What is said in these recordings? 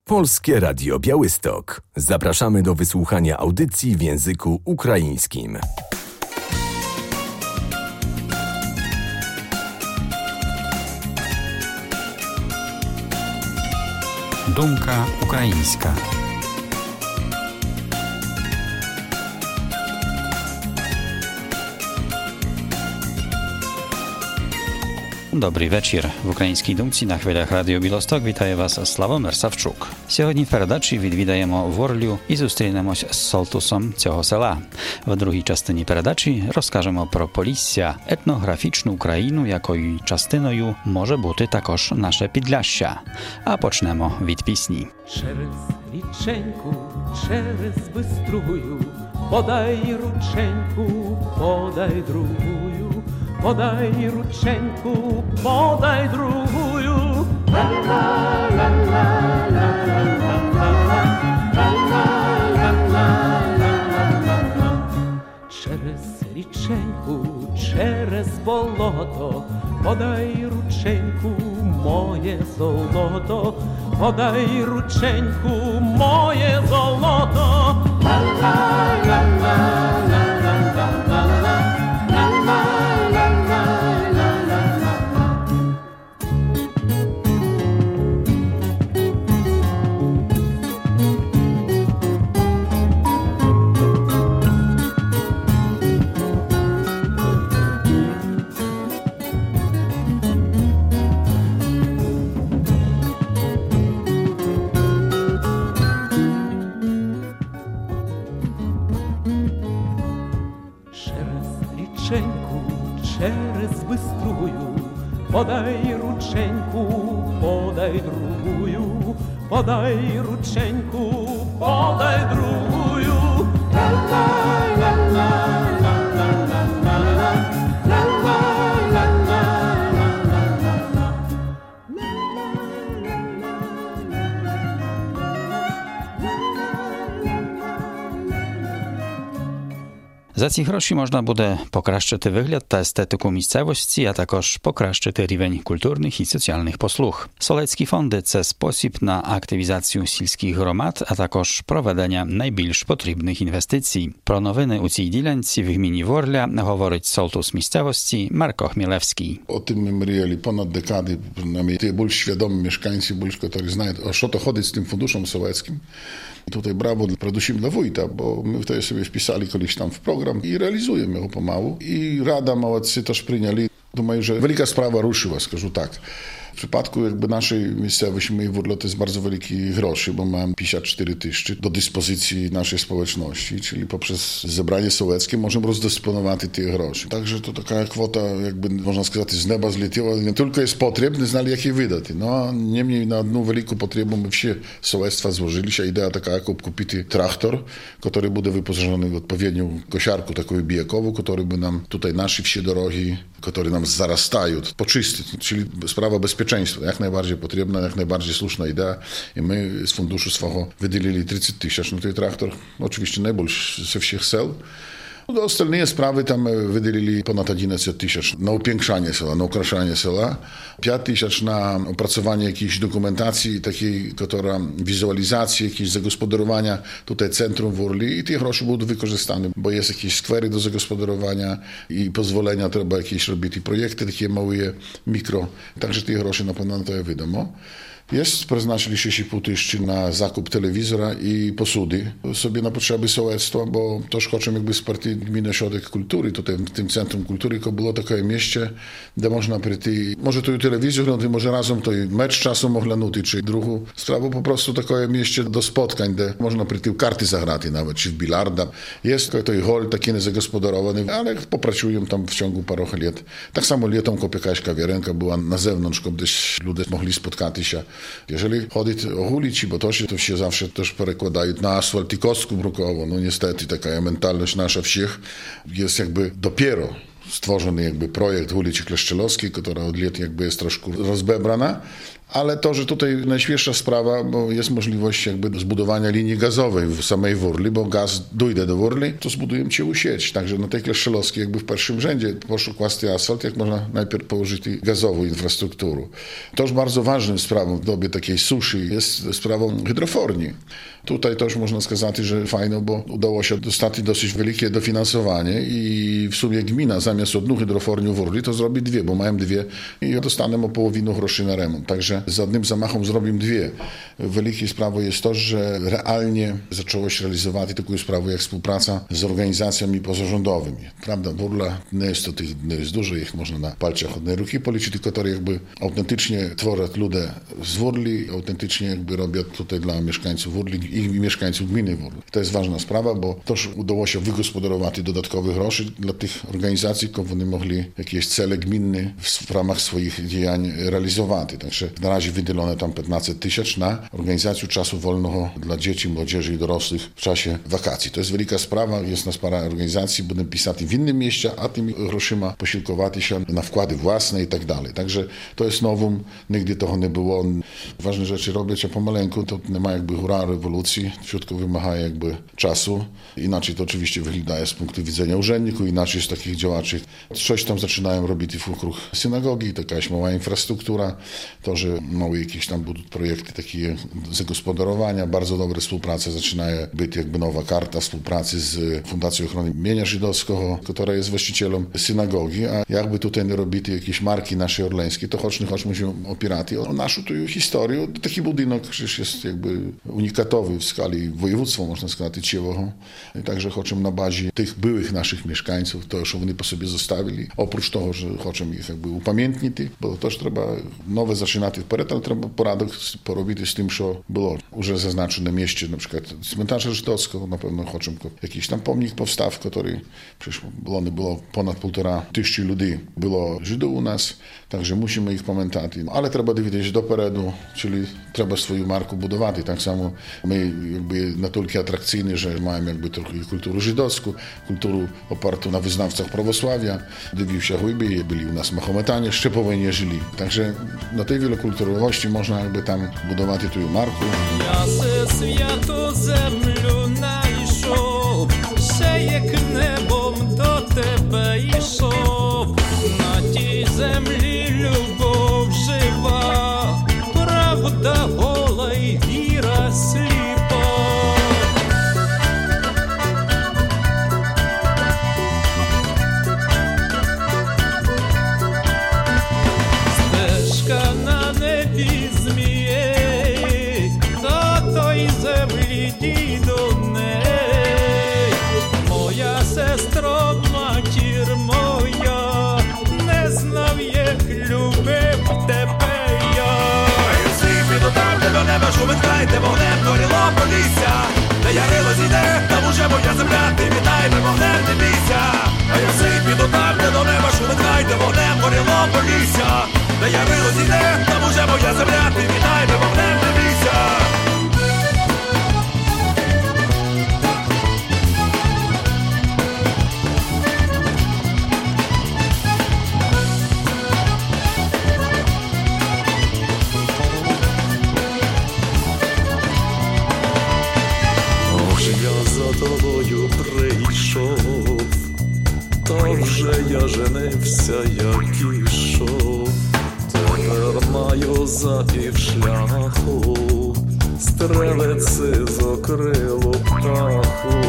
Polskie Radio Białystok. Zapraszamy do wysłuchania audycji w języku ukraińskim. Думка українська. Добрий вечір. В українській думці на хвилях Радіо Білосток вітає вас Славомир Савчук. Сьогодні в передачі відвідаємо Ворлю і зустрінемось з Солтусом цього села. В другій частині передачі розкажемо про Полісся, етнографічну Україну, якою частиною може бути також наше Підляшшя. А почнемо від пісні. Через річеньку, через биструю, подай рученьку, подай другую. Подай рученьку, подай другую. Через річеньку, через болото, подай рученьку, моє золото, подай рученьку, моє золото. Через биструю, подай рученьку, подай другую, подай рученьку, подай другую. За ці гроші можна буде покращити вигляд та естетику місцевості, а також покращити рівень культурних і соціальних послуг. Солецькі фонди – це спосіб на активізацію сільських громад, а також проведення найбільш потрібних інвестицій. Про новини у цій ділянці в гміні Ворля говорить солтус місцевості Марко Хмілевський. O tym my mrījali ponad dekady, przynajmniej tie bільш świadomi mieszkańcy, bільш, którzy znają, o co to chodzi z tym funduszem sołeckim. I tutaj brawo przedewszym dla wójta, bo my wtedy sobie wpisali kiedyś tam w program i realizujemy go pomału. I Rada Małodcy też przyjęli. Думаю, że wielka sprawa ruszyła, скажу tak. W przypadku jakby naszej miejscowości, mojej Wurlo, to jest bardzo wielkie groszy, bo mam 54 tysiące do dyspozycji naszej społeczności, czyli poprzez zebranie sołeckie możemy rozdysponować te groszy. Także to taka kwota, jakby można сказать, z nieba zleciała. Nie tylko jest potrzebny, znali jakie wydać. No, niemniej na jedną wielką potrzebę my wszystkie sołectwa złożyli się. Idea taka, jak kupić traktor, który będzie wyposażony w odpowiednią kosiarkę taką bijekową, który by nam tutaj nasze wsie drogi, które nam zarastają, poczyścić. Czyli sprawa bezpieczeństwa. Jak najbardziej potrzebna, jak najbardziej słuszna idea. I my z funduszu swego wydzielili 30 tysięcy na ten traktor. Oczywiście najbardziej ze wszystkich sel. Do остальные sprawy tam wydzielili ponad 11 tysięcy na upiększanie sela, na ukraszanie sela. 5 tysięcy na opracowanie jakiejś dokumentacji takiej, która wizualizacji, jakieś zagospodarowania tutaj centrum Wurli i te grosze będą wykorzystane, bo jest jakieś skwery do zagospodarowania i pozwolenia trzeba jakieś robić i projekty takie małe, mikro. Także te grosze na pewno to wiadomo. Przeznaczyli 6,5 tysięcy na zakup telewizora i posady sobie na potrzeby sołectwa, bo też chcemy jakby wsparcie gminy Ośrodek Kultury, tutaj w tym Centrum Kultury, to było takie miejsce, gdzie można przyjść, może to i telewizor, no może razem to i mecz czasu mogla nuty, czy drugą sprawę po prostu takie miejsce do spotkań, gdzie można przyjść karty zagrać nawet, czy w bilarda. Jest to i hol taki niezagospodarowany, ale popracują tam w ciągu paru lat. Tak samo latem jakaś kawiarenka była na zewnątrz, gdzieś ludzie mogli spotkać się. Jeżeli chodzi o ulicy, bo to się zawsze też przekładają na asfalt i kostkę brukową. No niestety taka mentalność nasza wsiech jest jakby dopiero stworzony jakby projekt ulicy Kleszczelowskiej, która od lat jakby jest troszkę rozbebrana, Ale to, że tutaj najświeższa sprawa, bo jest możliwość jakby zbudowania linii gazowej w samej Wórli, bo gaz dojdzie do Wórli, to zbudujemy ciągłą sieć. Także na tej Kleszczelowskiej jakby w pierwszym rzędzie poszukać asfalt, jak można najpierw położyć gazową infrastrukturę. To już bardzo ważną sprawą w dobie takiej suszy jest sprawą hydroforni. Tutaj też można сказати, że fajno, bo udało się dostać dosyć wielkie dofinansowanie i w sumie gmina zamiast jedną hydrofornię w Wórli to zrobi dwie, bo mają dwie i dostanemy o połowinę groszy na remont. Także z jednym zamachem zrobimy dwie. Wielkie sprawą jest to, że realnie zaczęło się realizować taką sprawę jak współpraca z organizacjami pozarządowymi. Prawda, Wórla nie jest dużo, ich można na palcach jednej ruki policzyć, które jakby autentycznie tworzą ludzie z Wórli, autentycznie jakby robią tutaj dla mieszkańców Wórli i mieszkańców gminy Wórli. To jest ważna sprawa, bo też udało się wygospodarować dodatkowych groszy dla tych organizacji, które one mogli jakieś cele gminne w ramach swoich działań realizować. Także na razie wydzielono tam 15 000 na organizację czasu wolnego dla dzieci, młodzieży i dorosłych w czasie wakacji. To jest wielka sprawa, jest nas parę organizacji, będą pisać w innym mieście, a tymi groszyma posiłkować się na wkłady własne i tak dalej. Także to jest nowum, nigdy toho nie było. Ważne rzeczy robić, a pomaleńku to nie ma jakby hura rewolucji, wszystko wymaga jakby czasu. Inaczej to oczywiście wygląda z punktu widzenia urzędników, inaczej z takich działaczy. Coś tam zaczynają robić wokół synagogi, jakaś mała infrastruktura, to, że małe jakieś tam budуть projekty takie zagospodarowania, bardzo dobre współprace zaczynają być jakby nowa karta współpracy z Fundacją Ochrony Mienia Żydowskiego, która jest właścicielem synagogi, a jakby tutaj nie robili jakieś marki naszej orleńskiej, to choć musimy opierać o naszą tu historię. Taki budynek przecież jest jakby unikatowy w skali województwa, można сказать, całego. I także chcemy na bazie tych byłych naszych mieszkańców, to już oni po sobie zostawili. Oprócz tego, że chcemy ich jakby upamiętnić, bo też trzeba nowe zaczynać wперед, ale trzeba porządek porobić z tym, co było już zaznaczone na mieście, na przykład cmentarza żydowskiego, na pewno chcemy jakiś tam pomnik powstaw, który przecież było ponad 1500 ludzi było Żydów u nas, także musimy ich pamiętać. Ale trzeba dowiedzieć doperedu, czyli trzeba swoją markę budować. Tak samo my jakby na tyle atrakcyjni, że mamy jakby trochę kulturę żydowską, kulturę opartą na wyznawcach prawosławia. Dywił się głębiej, byli u nas Mahometanie, jeszcze po wojnie żyli. Także na tej wielokulturowości można jakby tam budować tę markę. Ja ze światu землю найшов, ще як небом до тебе йшов. На тій землі любов жива, правда гола й віра сліпа. Стежка на небі зміє, до той землі дійду неї. Моя сестро, матір моя, не знав, як любив тебе я. Всі піду там, де до неба шумить край, де вогнем горіло полісся. Де ярило зійде, там уже моя земля, ти вітай, ми вогнем не бійся. А я всі піду там, де до неба шумить край, де вогнем горіло полісся. Де ярило зійде, там уже моя земля, ти вітай, ми вогнем не бійся. тобою прийшов, то вже я женився, як ішов. Тепер маю за півшляху стрелиці з окрилу птаху.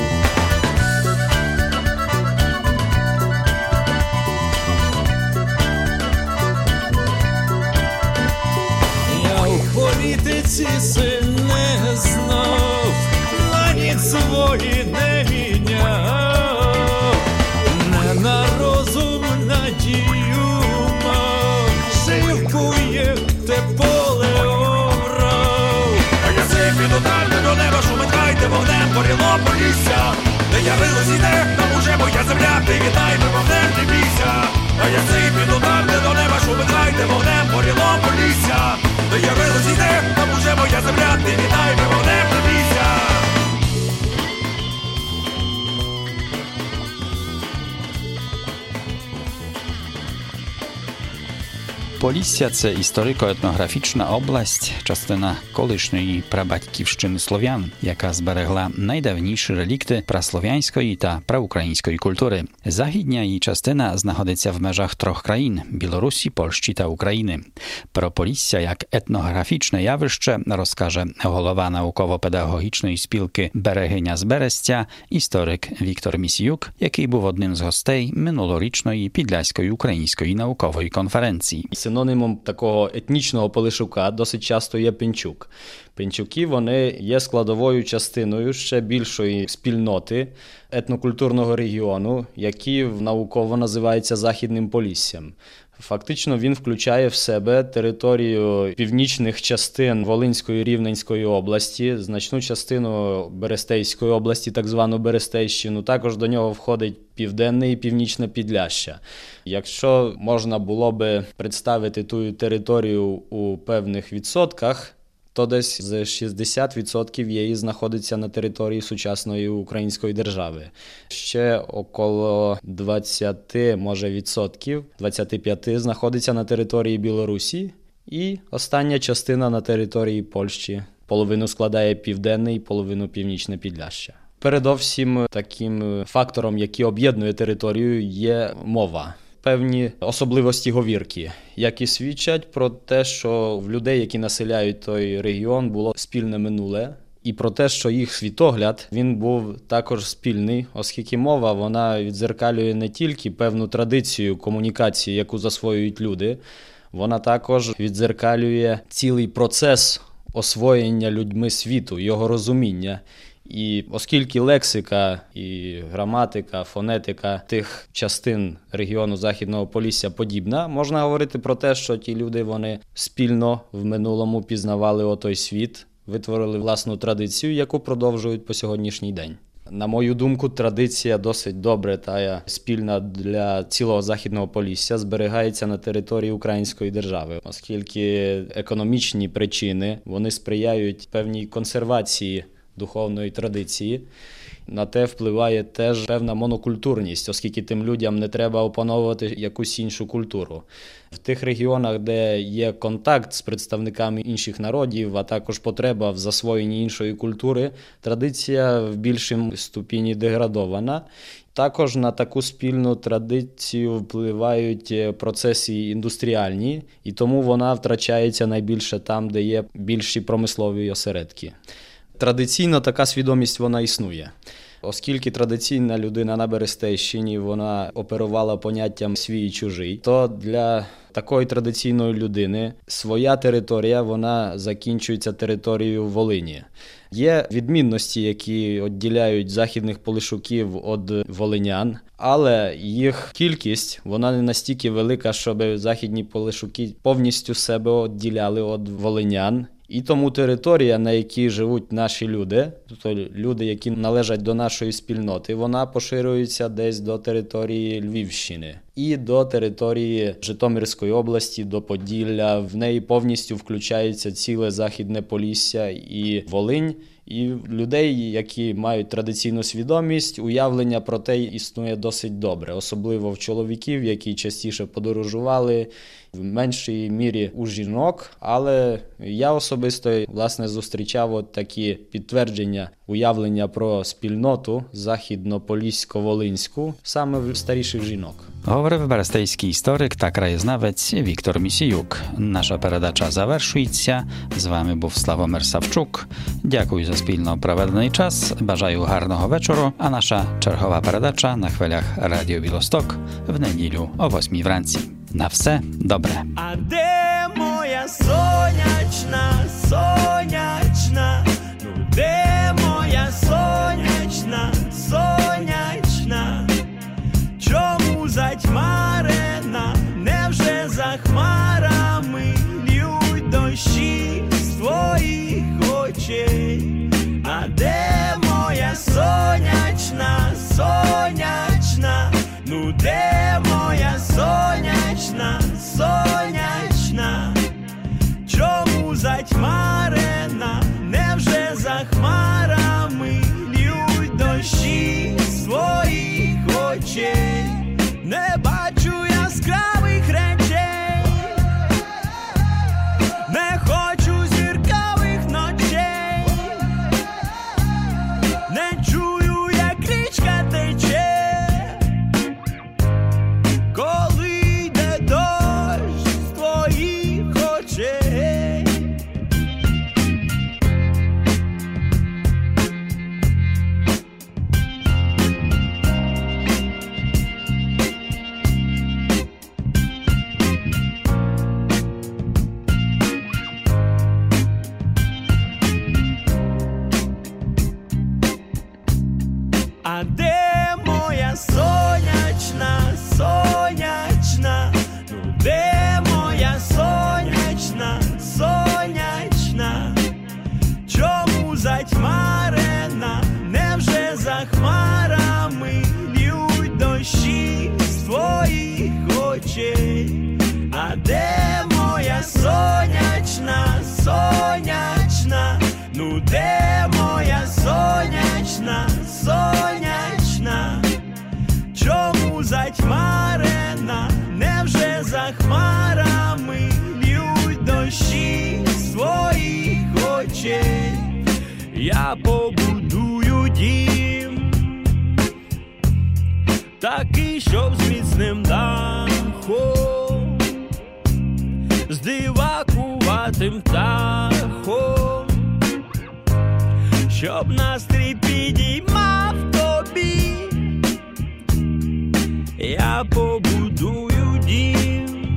Я в політиці син не знав, на ніч свої не міняв, не на розум надію мав, живку як те поле орав. А я сей піду далі до неба, шумить край, де вогнем горіло полісся. Де ярило зійде, там уже моя земля, ти вітай, ми вогнем не бійся. А я сей піду далі до неба, шумить край, де вогнем горіло полісся. Де ярило зійде, там уже моя земля, ти вітай, ми вогнем не бійся. Полісся – це історико-етнографічна область, частина колишньої прабатьківщини слов'ян, яка зберегла найдавніші релікти праслов'янської та праукраїнської культури. Західня її частина знаходиться в межах трьох країн – Білорусі, Польщі та України. Про Полісся як етнографічне явище розкаже голова науково-педагогічної спілки «Берегиня з Берестя» історик Віктор Місіюк, який був одним з гостей минулорічної Підляської української наукової конференції. Синонімом такого етнічного полишука досить часто є пенчук. Пенчуки, вони є складовою частиною ще більшої спільноти етнокультурного регіону, який науково називається Західним Поліссям. Фактично він включає в себе територію північних частин Волинської, Рівненської області, значну частину Берестейської області, так звану Берестейщину. Також до нього входить Південне і Північне Підляшшя. Якщо можна було би представити ту територію у певних відсотках, то десь з 60% її знаходиться на території сучасної української держави. Ще около 20, може, відсотків, 25 знаходиться на території Білорусі, і остання частина на території Польщі. Половину складає Південне і половину Північне Підляшшя. Передовсім таким фактором, який об'єднує територію, є мова. Певні особливості говірки, які свідчать про те, що в людей, які населяють той регіон, було спільне минуле. І про те, що їх світогляд, він був також спільний, оскільки мова, вона віддзеркалює не тільки певну традицію комунікації, яку засвоюють люди, вона також віддзеркалює цілий процес освоєння людьми світу, його розуміння. І оскільки лексика і граматика, фонетика тих частин регіону Західного Полісся подібна, можна говорити про те, що ті люди, вони спільно в минулому пізнавали отой світ, витворили власну традицію, яку продовжують по сьогоднішній день. На мою думку, традиція досить добре та спільна для цілого Західного Полісся зберігається на території Української держави, оскільки економічні причини, вони сприяють певній консервації духовної традиції. На те впливає теж певна монокультурність, оскільки тим людям не треба опановувати якусь іншу культуру. В тих регіонах, де є контакт з представниками інших народів, а також потреба в засвоєнні іншої культури, традиція в більшому ступені деградована. Також на таку спільну традицію впливають процеси індустріальні, і тому вона втрачається найбільше там, де є більші промислові осередки. Традиційно така свідомість вона існує. Оскільки традиційна людина на Берестейщині, вона оперувала поняттям свій і чужий, то для такої традиційної людини своя територія, вона закінчується територією Волині. Є відмінності, які відділяють західних полишуків від волинян, але їх кількість, вона не настільки велика, щоб західні полишуки повністю себе відділяли від волинян. І тому територія, на якій живуть наші люди, тобто люди, які належать до нашої спільноти, вона поширюється десь до території Львівщини і до території Житомирської області, до Поділля. В неї повністю включається ціле Західне Полісся і Волинь. І людей, які мають традиційну свідомість, уявлення про те існує досить добре. Особливо в чоловіків, які частіше подорожували, в меншій мірі у жінок. Але я особисто, власне, зустрічав такі підтвердження уявлення про спільноту західно-полісько-волинську саме в старіших жінок. Говорив берестейський історик та краєзнавець Віктор Місіюк. Наша передача завершується. З вами був Славомир Савчук. Дякую за спільно проведений час. Бажаю гарного вечору. А наша чергова передача на хвилях Радіо Білосток в неділю о 8 вранці. На все добре. А де моя сонячна, сонячна? Ну де моя сонячна, сонячна? Чому затьмарена? Невже за хмарами лють дощі з твоїх очей? А де моя сонячна, сонячна? Ну де моя сонячна, сонячна? А де моя сонячна, сонячна? Ну де моя сонячна, сонячна? Чому затьмарена? Невже за хмарами лють дощі з твоїх очей? А де моя сонячна, сонячна? Ну де моя сонячна, сонячна? Чому затьмарена? Невже за хмарами лють дощі з твоїх очей? Я побудую дім такий, щоб з міцним дахом, з дивакуватим птахом, щоб настрій підіймав тобі. Я побудую дім,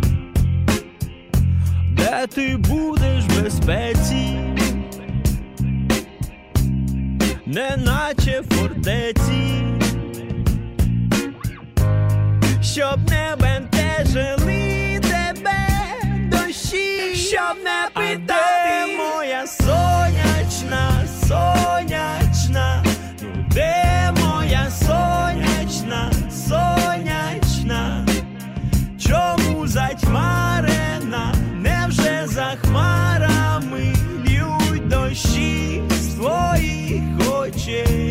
де ти будеш в безпеці, неначе в фортеці, щоб не бентежили тебе дощі, щоб не питати. А де моя сонячна, сонячна? Ну де моя сонячна, сонячна? Чому затьмарена? Невже за хмарами лють дощі з твоїх очей?